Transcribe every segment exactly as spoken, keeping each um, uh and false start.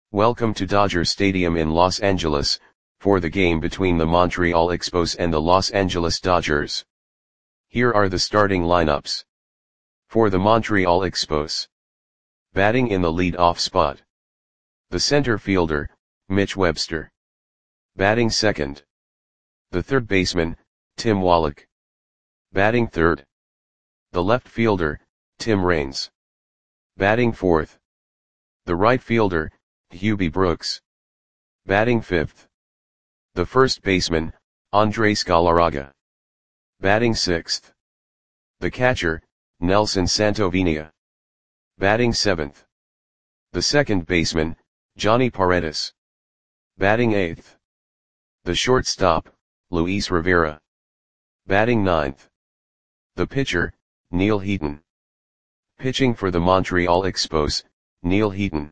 Welcome to Dodger Stadium in Los Angeles, for the game between the Montreal Expos and the Los Angeles Dodgers. Here are the starting lineups. For the Montreal Expos. Batting in the lead-off spot. The center fielder, Mitch Webster. Batting second. The third baseman, Tim Wallach. Batting third. The left fielder, Tim Raines. Batting fourth. The right fielder, Hubie Brooks. Batting fifth. The first baseman, Andres Galarraga. Batting sixth. The catcher, Nelson Santovenia. Batting seventh. The second baseman, Johnny Paredes. Batting eighth. The shortstop, Luis Rivera. Batting ninth. The pitcher, Neil Heaton. Pitching for the Montreal Expos, Neil Heaton.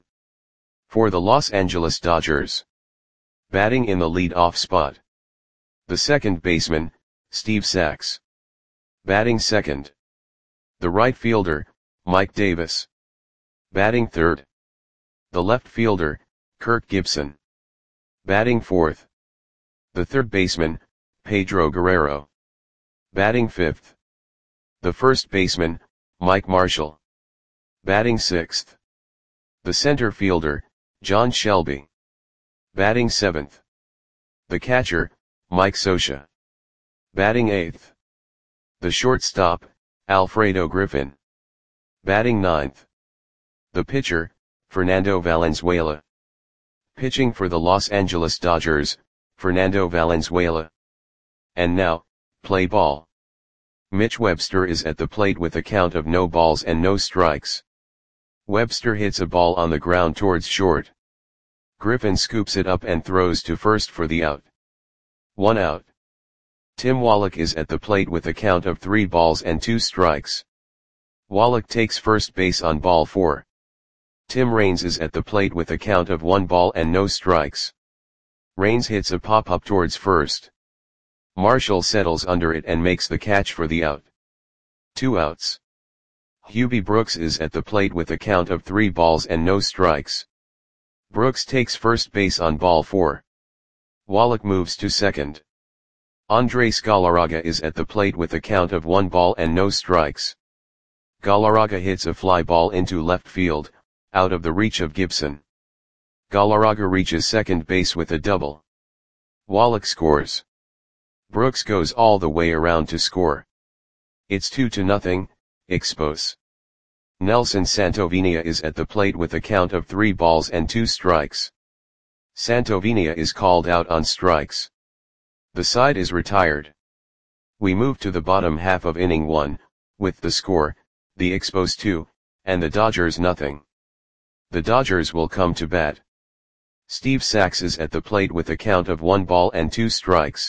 For the Los Angeles Dodgers. Batting in the lead-off spot. The second baseman, Steve Sax. Batting second. The right fielder, Mike Davis. Batting third. The left fielder, Kirk Gibson. Batting fourth. The third baseman, Pedro Guerrero. Batting fifth. The first baseman, Mike Marshall. Batting sixth. The center fielder, John Shelby. Batting seventh. The catcher, Mike Scioscia. Batting eighth. The shortstop, Alfredo Griffin. Batting ninth. The pitcher, Fernando Valenzuela. Pitching for the Los Angeles Dodgers, Fernando Valenzuela. And now, play ball. Mitch Webster is at the plate with a count of no balls and no strikes. Webster hits a ball on the ground towards short. Griffin scoops it up and throws to first for the out. One out. Tim Wallach is at the plate with a count of three balls and two strikes. Wallach takes first base on ball four. Tim Raines is at the plate with a count of one ball and no strikes. Raines hits a pop-up towards first. Marshall settles under it and makes the catch for the out. Two outs. Hubie Brooks is at the plate with a count of three balls and no strikes. Brooks takes first base on ball four. Wallach moves to second. Andres Galarraga is at the plate with a count of one ball and no strikes. Galarraga hits a fly ball into left field, out of the reach of Gibson. Galarraga reaches second base with a double. Wallach scores. Brooks goes all the way around to score. It's two to nothing, Expos. Nelson Santovenia is at the plate with a count of three balls and two strikes. Santovenia is called out on strikes. The side is retired. We move to the bottom half of inning one, with the score, the Expos two, and the Dodgers nothing. The Dodgers will come to bat. Steve Sax is at the plate with a count of one ball and two strikes.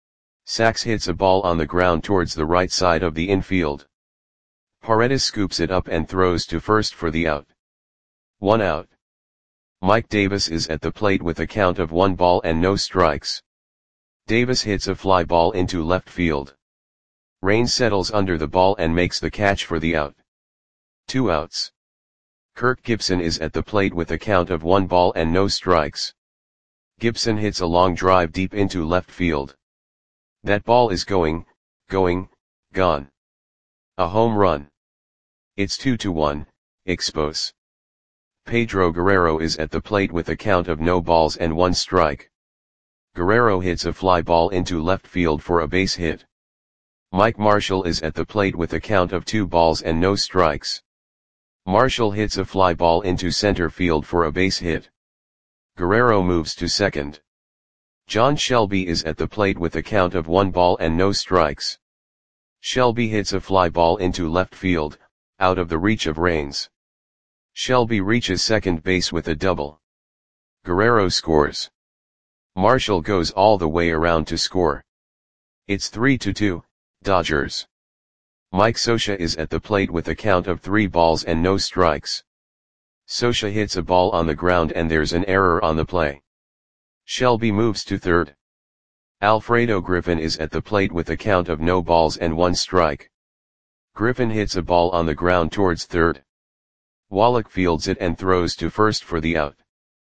Sax hits a ball on the ground towards the right side of the infield. Paredes scoops it up and throws to first for the out. One out. Mike Davis is at the plate with a count of one ball and no strikes. Davis hits a fly ball into left field. Raines settles under the ball and makes the catch for the out. Two outs. Kirk Gibson is at the plate with a count of one ball and no strikes. Gibson hits a long drive deep into left field. That ball is going, going, gone. A home run. It's two to one, Expos. Pedro Guerrero is at the plate with a count of no balls and one strike. Guerrero hits a fly ball into left field for a base hit. Mike Marshall is at the plate with a count of two balls and no strikes. Marshall hits a fly ball into center field for a base hit. Guerrero moves to second. John Shelby is at the plate with a count of one ball and no strikes. Shelby hits a fly ball into left field, out of the reach of Raines. Shelby reaches second base with a double. Guerrero scores. Marshall goes all the way around to score. It's three to two, Dodgers. Mike Scioscia is at the plate with a count of three balls and no strikes. Scioscia hits a ball on the ground and there's an error on the play. Shelby moves to third. Alfredo Griffin is at the plate with a count of no balls and one strike. Griffin hits a ball on the ground towards third. Wallach fields it and throws to first for the out.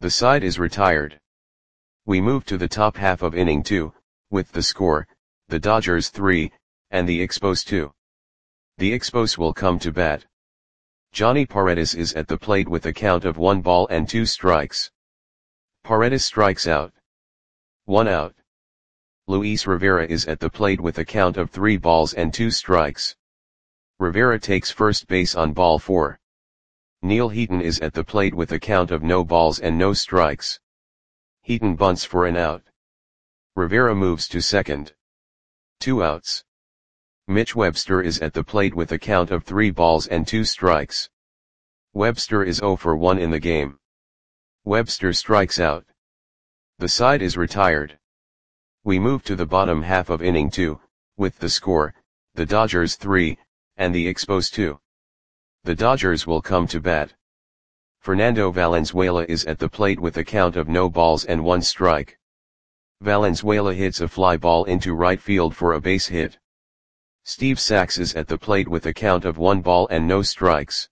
The side is retired. We move to the top half of inning two, with the score, the Dodgers three, and the Expos two. The Expos will come to bat. Johnny Paredes is at the plate with a count of one ball and two strikes. Paredes strikes out. One out. Luis Rivera is at the plate with a count of three balls and two strikes. Rivera takes first base on ball four. Neil Heaton is at the plate with a count of no balls and no strikes. Heaton bunts for an out. Rivera moves to second. Two outs. Mitch Webster is at the plate with a count of three balls and two strikes. Webster is oh for one in the game. Webster strikes out. The side is retired. We move to the bottom half of inning two, with the score, the Dodgers three, and the Expos two. The Dodgers will come to bat. Fernando Valenzuela is at the plate with a count of no balls and one strike. Valenzuela hits a fly ball into right field for a base hit. Steve Sax is at the plate with a count of one ball and no strikes.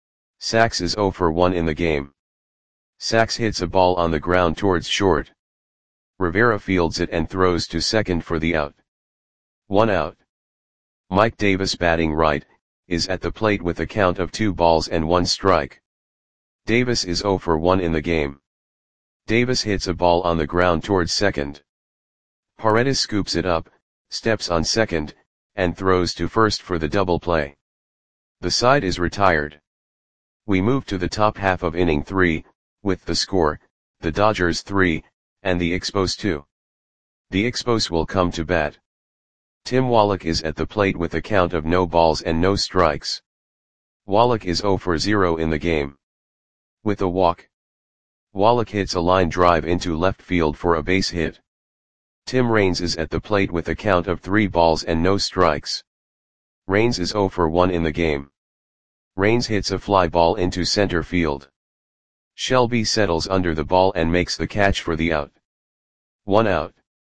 Sax is oh for one in the game. Sax hits a ball on the ground towards short. Rivera fields it and throws to second for the out. One out. Mike Davis, batting right, is at the plate with a count of two balls and one strike. Davis is oh for one in the game. Davis hits a ball on the ground towards second. Paredes scoops it up, steps on second, and throws to first for the double play. The side is retired. We move to the top half of inning three, with the score, the Dodgers three, and the Expos two. The Expos will come to bat. Tim Wallach is at the plate with a count of no balls and no strikes. Wallach is oh for zero in the game. With a walk. Wallach hits a line drive into left field for a base hit. Tim Raines is at the plate with a count of three balls and no strikes. Raines is oh for one in the game. Raines hits a fly ball into center field. Shelby settles under the ball and makes the catch for the out. One out.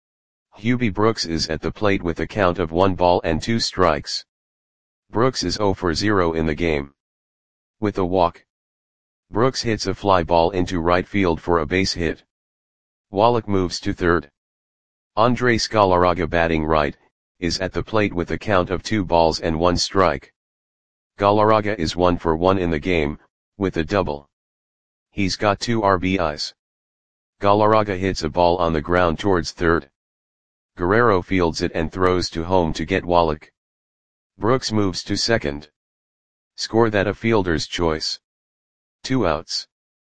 Hubie Brooks is at the plate with a count of one ball and two strikes. Brooks is oh for zero in the game. With a walk. Brooks hits a fly ball into right field for a base hit. Wallach moves to third. Andres Galarraga, batting right, is at the plate with a count of two balls and one strike. Galarraga is one for one in the game, with a double. He's got two R B Is. Galarraga hits a ball on the ground towards third. Guerrero fields it and throws to home to get Wallach. Brooks moves to second. Score that a fielder's choice. Two outs.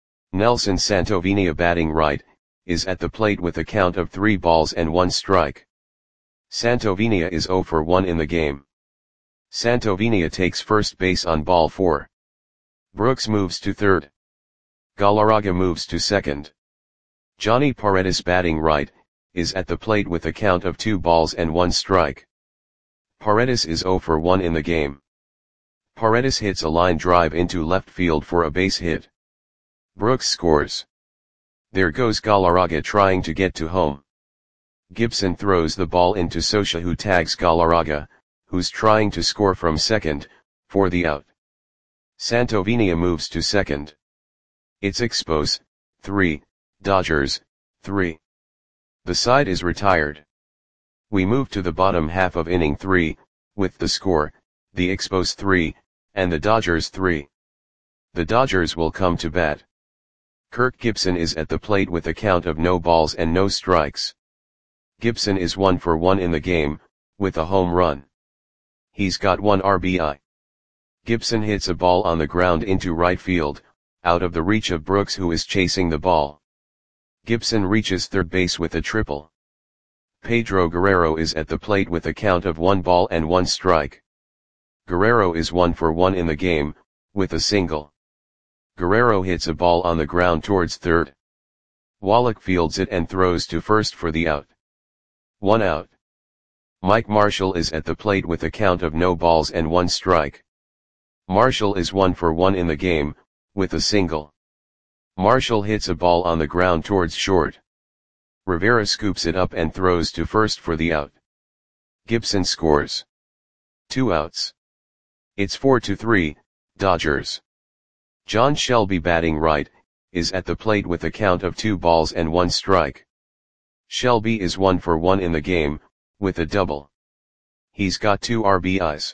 Nelson Santovenia, batting right, is at the plate with a count of three balls and one strike. Santovenia is oh for one in the game. Santovenia takes first base on ball four. Brooks moves to third. Galarraga moves to second. Johnny Paredes, batting right, is at the plate with a count of two balls and one strike. Paredes is oh for one in the game. Paredes hits a line drive into left field for a base hit. Brooks scores. There goes Galarraga trying to get to home. Gibson throws the ball into Socha, who tags Galarraga, who's trying to score from second, for the out. Santovenia moves to second. It's Expos, three, Dodgers, three. The side is retired. We move to the bottom half of inning three, with the score, the Expos three, and the Dodgers three. The Dodgers will come to bat. Kirk Gibson is at the plate with a count of no balls and no strikes. Gibson is one for one in the game, with a home run. He's got one R B I. Gibson hits a ball on the ground into right field, out of the reach of Brooks, who is chasing the ball. Gibson reaches third base with a triple. Pedro Guerrero is at the plate with a count of one ball and one strike. Guerrero is one for one in the game, with a single. Guerrero hits a ball on the ground towards third. Wallach fields it and throws to first for the out. One out. Mike Marshall is at the plate with a count of no balls and one strike. Marshall is one for one in the game, with a single. Marshall hits a ball on the ground towards short. Rivera scoops it up and throws to first for the out. Gibson scores. Two outs. It's four to three, Dodgers. John Shelby, batting right, is at the plate with a count of two balls and one strike. Shelby is one for one in the game, with a double. He's got two R B Is.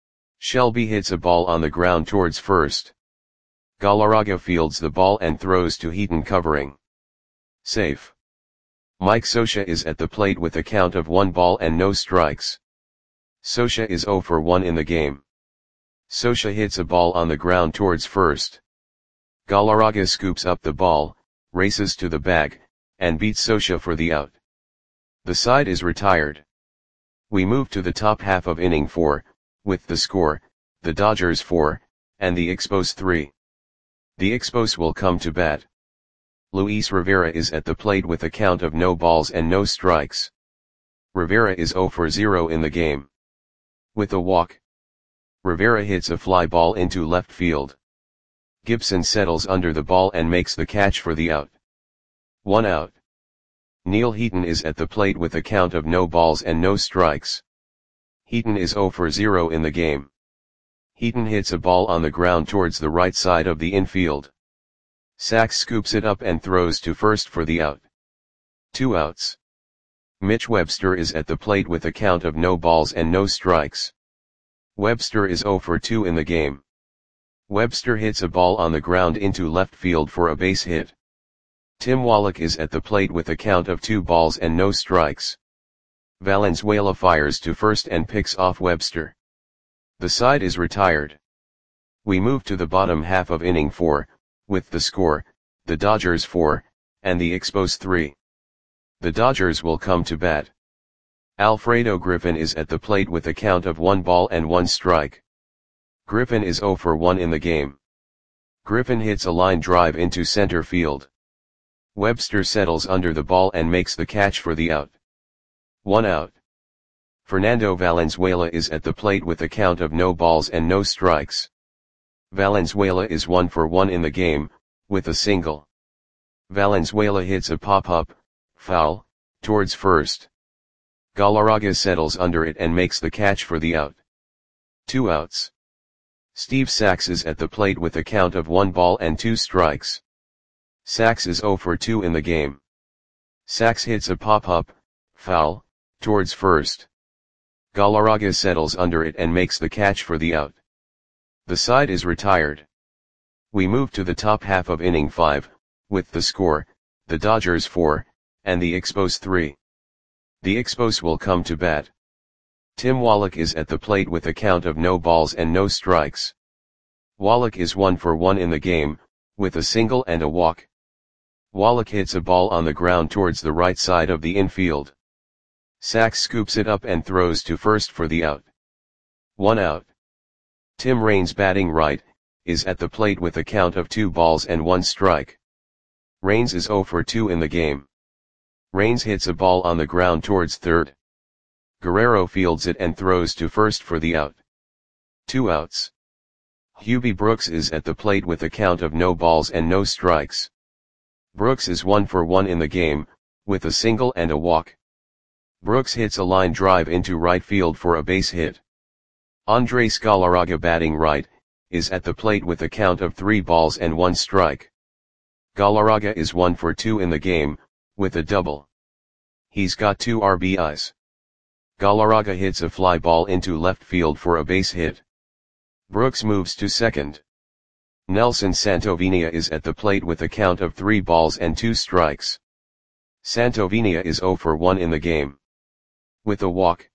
Shelby hits a ball on the ground towards first. Galarraga fields the ball and throws to Heaton covering. Safe. Mike Scioscia is at the plate with a count of one ball and no strikes. Scioscia is zero for one in the game. Scioscia hits a ball on the ground towards first. Galarraga scoops up the ball, races to the bag, and beats Scioscia for the out. The side is retired. We move to the top half of inning four, with the score, the Dodgers four, and the Expos three. The Expos will come to bat. Luis Rivera is at the plate with a count of no balls and no strikes. Rivera is zero for zero in the game. With a walk, Rivera hits a fly ball into left field. Gibson settles under the ball and makes the catch for the out. One out. Neil Heaton is at the plate with a count of no balls and no strikes. Heaton is zero for zero in the game. Heaton hits a ball on the ground towards the right side of the infield. Sachs scoops it up and throws to first for the out. Two outs. Mitch Webster is at the plate with a count of no balls and no strikes. Webster is zero for two in the game. Webster hits a ball on the ground into left field for a base hit. Tim Wallach is at the plate with a count of two balls and no strikes. Valenzuela fires to first and picks off Webster. The side is retired. We move to the bottom half of inning four, with the score, the Dodgers four, and the Expos three. The Dodgers will come to bat. Alfredo Griffin is at the plate with a count of one ball and one strike. Griffin is zero for one in the game. Griffin hits a line drive into center field. Webster settles under the ball and makes the catch for the out. One out. Fernando Valenzuela is at the plate with a count of no balls and no strikes. Valenzuela is one for one in the game, with a single. Valenzuela hits a pop-up, foul, towards first. Galarraga settles under it and makes the catch for the out. Two outs. Steve Sachs is at the plate with a count of one ball and two strikes. Sachs is zero for two in the game. Sachs hits a pop-up, foul, towards first. Galarraga settles under it and makes the catch for the out. The side is retired. We move to the top half of inning five, with the score, the Dodgers four, and the Expos three. The Expos will come to bat. Tim Wallach is at the plate with a count of no balls and no strikes. Wallach is one for one in the game, with a single and a walk. Wallach hits a ball on the ground towards the right side of the infield. Sachs scoops it up and throws to first for the out. One out. Tim Raines, batting right, is at the plate with a count of two balls and one strike. Raines is zero for two in the game. Raines hits a ball on the ground towards third. Guerrero fields it and throws to first for the out. Two outs. Hubie Brooks is at the plate with a count of no balls and no strikes. Brooks is one for one in the game, with a single and a walk. Brooks hits a line drive into right field for a base hit. Andres Galarraga, batting right, is at the plate with a count of three balls and one strike. Galarraga is one for two in the game, with a double. He's got two R B Is. Galarraga hits a fly ball into left field for a base hit. Brooks moves to second. Nelson Santovenia is at the plate with a count of three balls and two strikes. Santovenia is zero for one in the game. With a walk,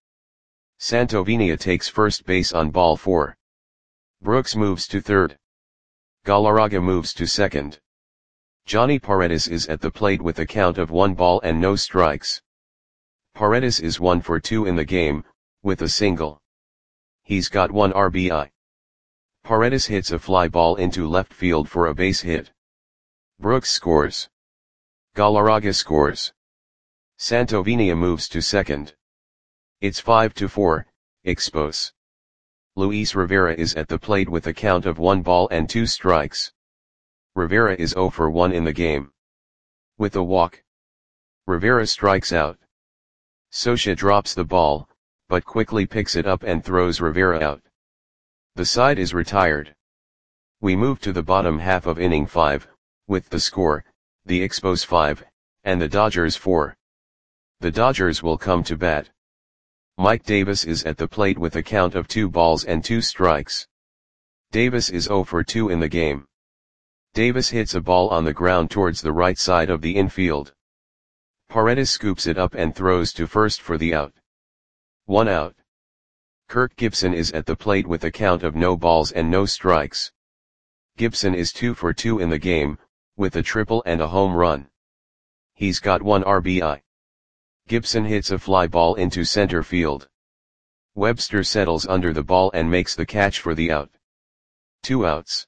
Santovenia takes first base on ball four. Brooks moves to third. Galarraga moves to second. Johnny Paredes is at the plate with a count of one ball and no strikes. Paredes is one for two in the game, with a single. He's got one R B I. Paredes hits a fly ball into left field for a base hit. Brooks scores. Galarraga scores. Santovenia moves to second. It's five to four, Expos. Luis Rivera is at the plate with a count of one ball and two strikes. Rivera is zero for one in the game. With a walk, Rivera strikes out. Scioscia drops the ball, but quickly picks it up and throws Rivera out. The side is retired. We move to the bottom half of inning five, with the score, the Expos five, and the Dodgers four. The Dodgers will come to bat. Mike Davis is at the plate with a count of two balls and two strikes. Davis is zero for two in the game. Davis hits a ball on the ground towards the right side of the infield. Paredes scoops it up and throws to first for the out. One out. Kirk Gibson is at the plate with a count of no balls and no strikes. Gibson is two for two in the game, with a triple and a home run. He's got one R B I. Gibson hits a fly ball into center field. Webster settles under the ball and makes the catch for the out. Two outs.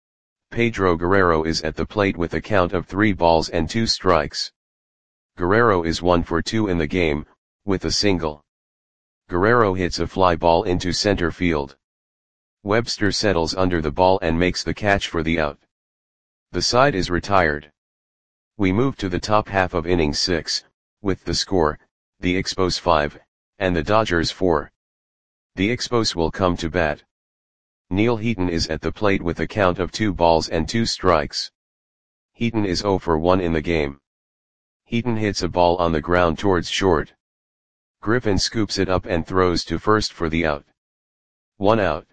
Pedro Guerrero is at the plate with a count of three balls and two strikes. Guerrero is one for two in the game, with a single. Guerrero hits a fly ball into center field. Webster settles under the ball and makes the catch for the out. The side is retired. We move to the top half of inning six, with the score, the Expos five, and the Dodgers four. The Expos will come to bat. Neil Heaton is at the plate with a count of two balls and two strikes. Heaton is zero for one in the game. Heaton hits a ball on the ground towards short. Griffin scoops it up and throws to first for the out. One out.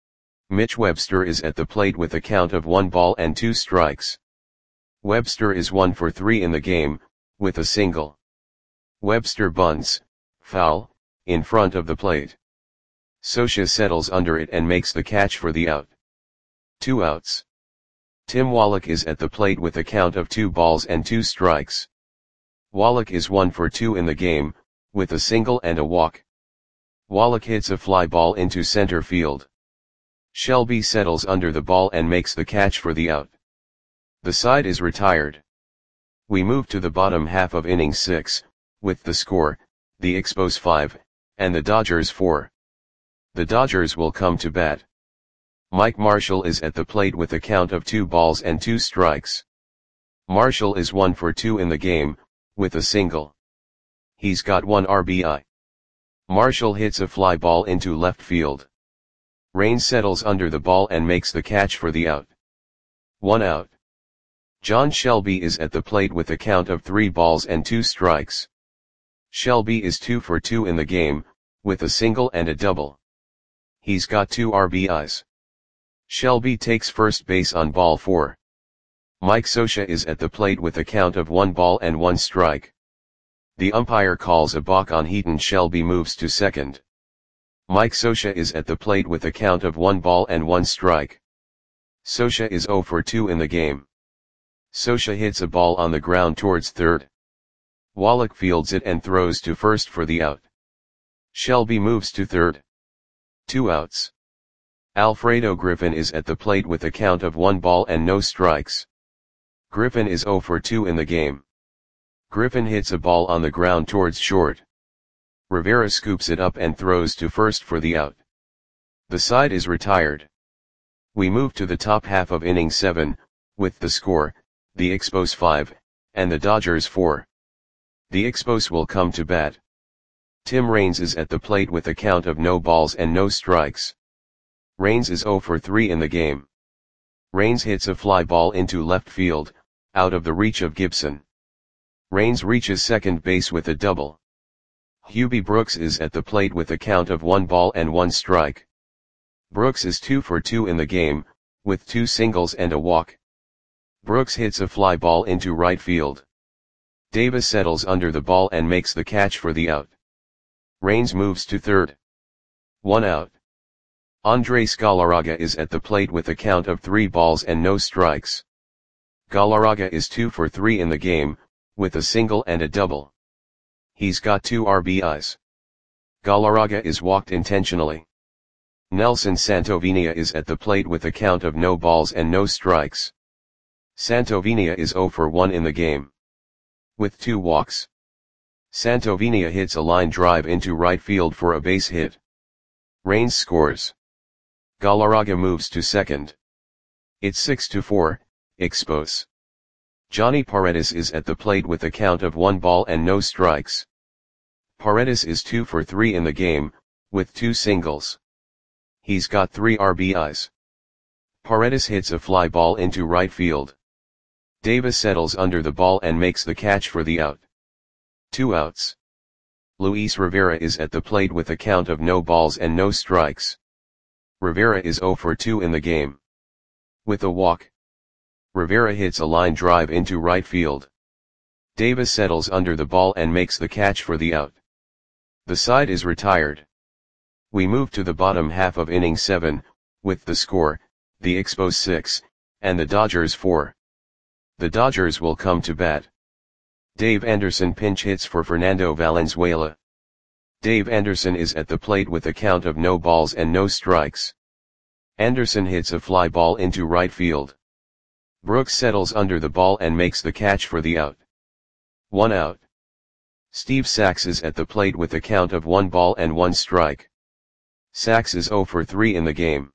Mitch Webster is at the plate with a count of one ball and two strikes. Webster is one for three in the game, with a single. Webster bunts, foul, in front of the plate. Scioscia settles under it and makes the catch for the out. Two outs. Tim Wallach is at the plate with a count of two balls and two strikes. Wallach is one for two in the game, with a single and a walk. Wallach hits a fly ball into center field. Shelby settles under the ball and makes the catch for the out. The side is retired. We move to the bottom half of inning six, with the score, the Expos five, and the Dodgers four. The Dodgers will come to bat. Mike Marshall is at the plate with a count of two balls and two strikes. Marshall is one for two in the game, with a single. He's got one R B I. Marshall hits a fly ball into left field. Raines settles under the ball and makes the catch for the out. One out. John Shelby is at the plate with a count of three balls and two strikes. Shelby is two for two in the game, with a single and a double. He's got two R B Is. Shelby takes first base on ball four. Mike Scioscia is at the plate with a count of one ball and one strike. The umpire calls a balk on Heaton. Shelby moves to second. Mike Scioscia is at the plate with a count of one ball and one strike. Scioscia is zero for two in the game. Scioscia hits a ball on the ground towards third. Wallach fields it and throws to first for the out. Shelby moves to third. Two outs. Alfredo Griffin is at the plate with a count of one ball and no strikes. Griffin is zero for two in the game. Griffin hits a ball on the ground towards short. Rivera scoops it up and throws to first for the out. The side is retired. We move to the top half of inning seven, with the score, the Expos five, and the Dodgers four. The Expos will come to bat. Tim Raines is at the plate with a count of no balls and no strikes. Raines is zero for three in the game. Raines hits a fly ball into left field, out of the reach of Gibson. Raines reaches second base with a double. Hubie Brooks is at the plate with a count of one ball and one strike. Brooks is two for two in the game, with two singles and a walk. Brooks hits a fly ball into right field. Davis settles under the ball and makes the catch for the out. Raines moves to third. One out. Andres Galarraga is at the plate with a count of three balls and no strikes. Galarraga is two for three in the game, with a single and a double. He's got two R B Is. Galarraga is walked intentionally. Nelson Santovenia is at the plate with a count of no balls and no strikes. Santovenia is zero for one in the game, with two walks. Santovenia hits a line drive into right field for a base hit. Raines scores. Galarraga moves to second. It's six to four, Expos. Johnny Paredes is at the plate with a count of one ball and no strikes. Paredes is two for three in the game, with two singles. He's got three R B Is. Paredes hits a fly ball into right field. Davis settles under the ball and makes the catch for the out. Two outs. Luis Rivera is at the plate with a count of no balls and no strikes. Rivera is oh for two in the game. With a walk, Rivera hits a line drive into right field. Davis settles under the ball and makes the catch for the out. The side is retired. We move to the bottom half of inning seven, with the score, the Expos six, and the Dodgers four. The Dodgers will come to bat. Dave Anderson pinch hits for Fernando Valenzuela. Dave Anderson is at the plate with a count of no balls and no strikes. Anderson hits a fly ball into right field. Brooks settles under the ball and makes the catch for the out. One out. Steve Sax is at the plate with a count of one ball and one strike. Sax is oh for three in the game.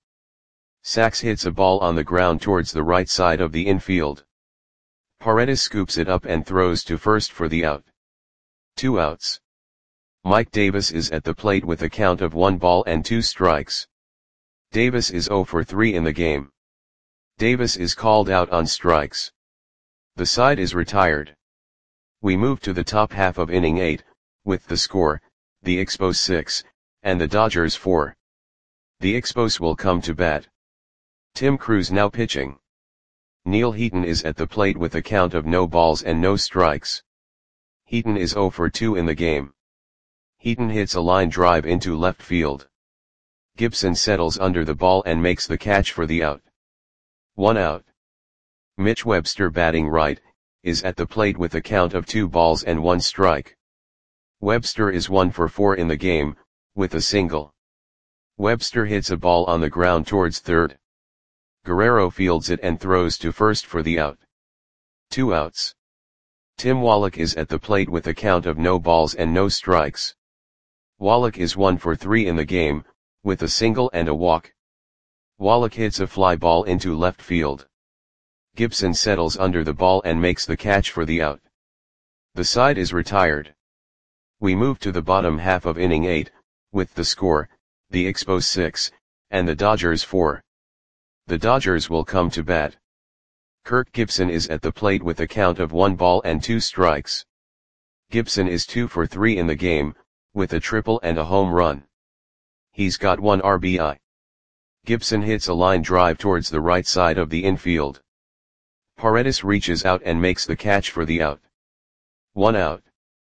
Sax hits a ball on the ground towards the right side of the infield. Paredes scoops it up and throws to first for the out. Two outs. Mike Davis is at the plate with a count of one ball and two strikes. Davis is oh for three in the game. Davis is called out on strikes. The side is retired. We move to the top half of inning eight, with the score, the Expos six, and the Dodgers four. The Expos will come to bat. Tim Cruz now pitching. Neil Heaton is at the plate with a count of no balls and no strikes. Heaton is oh for two in the game. Heaton hits a line drive into left field. Gibson settles under the ball and makes the catch for the out. One out. Mitch Webster batting right, is at the plate with a count of two balls and one strike. Webster is one for four in the game, with a single. Webster hits a ball on the ground towards third. Guerrero fields it and throws to first for the out. Two outs. Tim Wallach is at the plate with a count of no balls and no strikes. Wallach is one for three in the game, with a single and a walk. Wallach hits a fly ball into left field. Gibson settles under the ball and makes the catch for the out. The side is retired. We move to the bottom half of inning eight, with the score, the Expos six, and the Dodgers four. The Dodgers will come to bat. Kirk Gibson is at the plate with a count of one ball and two strikes. Gibson is two for three in the game, with a triple and a home run. He's got one R B I. Gibson hits a line drive towards the right side of the infield. Paredes reaches out and makes the catch for the out. One out.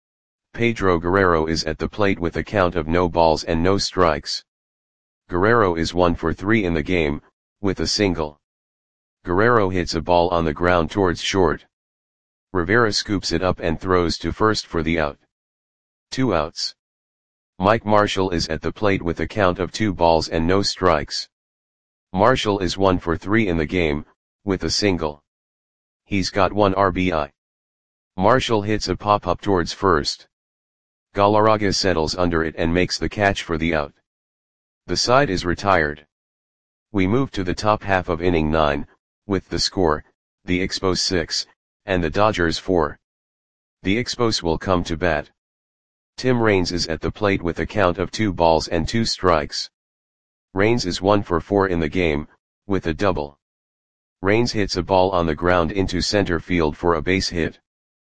Pedro Guerrero is at the plate with a count of no balls and no strikes. Guerrero is one for three in the game, with a single. Guerrero hits a ball on the ground towards short. Rivera scoops it up and throws to first for the out. Two outs. Mike Marshall is at the plate with a count of two balls and no strikes. Marshall is one for three in the game, with a single. He's got one R B I. Marshall hits a pop-up towards first. Galarraga settles under it and makes the catch for the out. The side is retired. We move to the top half of inning nine, with the score, the Expos six, and the Dodgers four. The Expos will come to bat. Tim Raines is at the plate with a count of two balls and two strikes. Raines is one for four in the game, with a double. Raines hits a ball on the ground into center field for a base hit.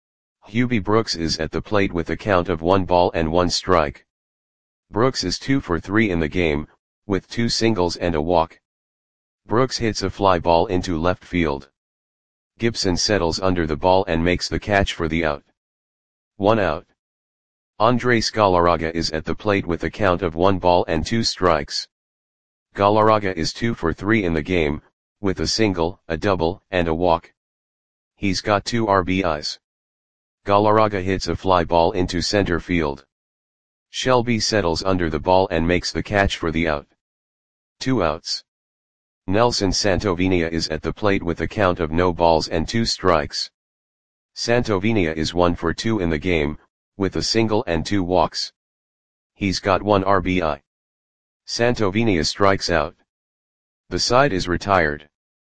Hubie Brooks is at the plate with a count of one ball and one strike. Brooks is two for three in the game, with two singles and a walk. Brooks hits a fly ball into left field. Gibson settles under the ball and makes the catch for the out. One out. Andres Galarraga is at the plate with a count of one ball and two strikes. Galarraga is two for three in the game, with a single, a double, and a walk. He's got two R B Is. Galarraga hits a fly ball into center field. Shelby settles under the ball and makes the catch for the out. Two outs. Nelson Santovenia is at the plate with a count of no balls and two strikes. Santovenia is one for two in the game, with a single and two walks. He's got one R B I. Santovenia strikes out. The side is retired.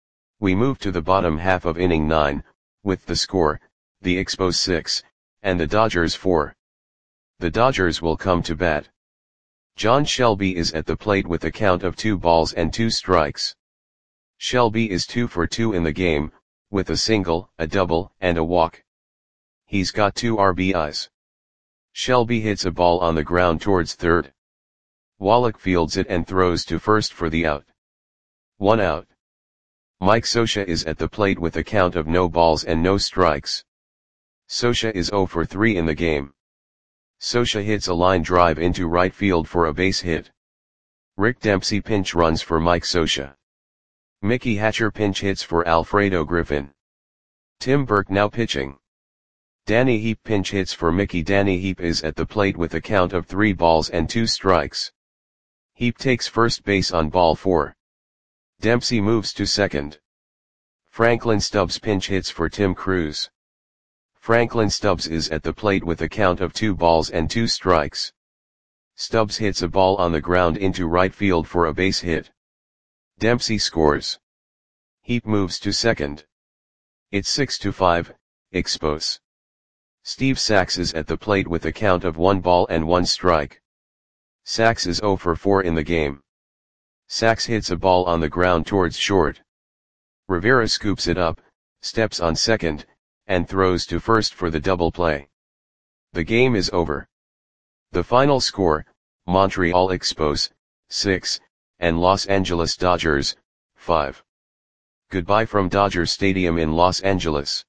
We move to the bottom half of inning nine, with the score, the Expos six, and the Dodgers four. The Dodgers will come to bat. John Shelby is at the plate with a count of two balls and two strikes. Shelby is two for two in the game, with a single, a double, and a walk. He's got two R B Is. Shelby hits a ball on the ground towards third. Wallach fields it and throws to first for the out. One out. Mike Scioscia is at the plate with a count of no balls and no strikes. Scioscia is zero for three in the game. Scioscia hits a line drive into right field for a base hit. Rick Dempsey pinch runs for Mike Scioscia. Mickey Hatcher pinch hits for Alfredo Griffin. Tim Burke now pitching. Danny Heap pinch hits for Mickey. Danny Heap is at the plate with a count of three balls and two strikes. Heap takes first base on ball four. Dempsey moves to second. Franklin Stubbs pinch hits for Tim Cruz. Franklin Stubbs is at the plate with a count of two balls and two strikes. Stubbs hits a ball on the ground into right field for a base hit. Dempsey scores. Heap moves to second. It's six to five, Expos. Steve Sax is at the plate with a count of one ball and one strike. Sax is zero for four in the game. Sax hits a ball on the ground towards short. Rivera scoops it up, steps on second, and throws to first for the double play. The game is over. The final score, Montreal Expos, six, and Los Angeles Dodgers, five. Goodbye from Dodger Stadium in Los Angeles.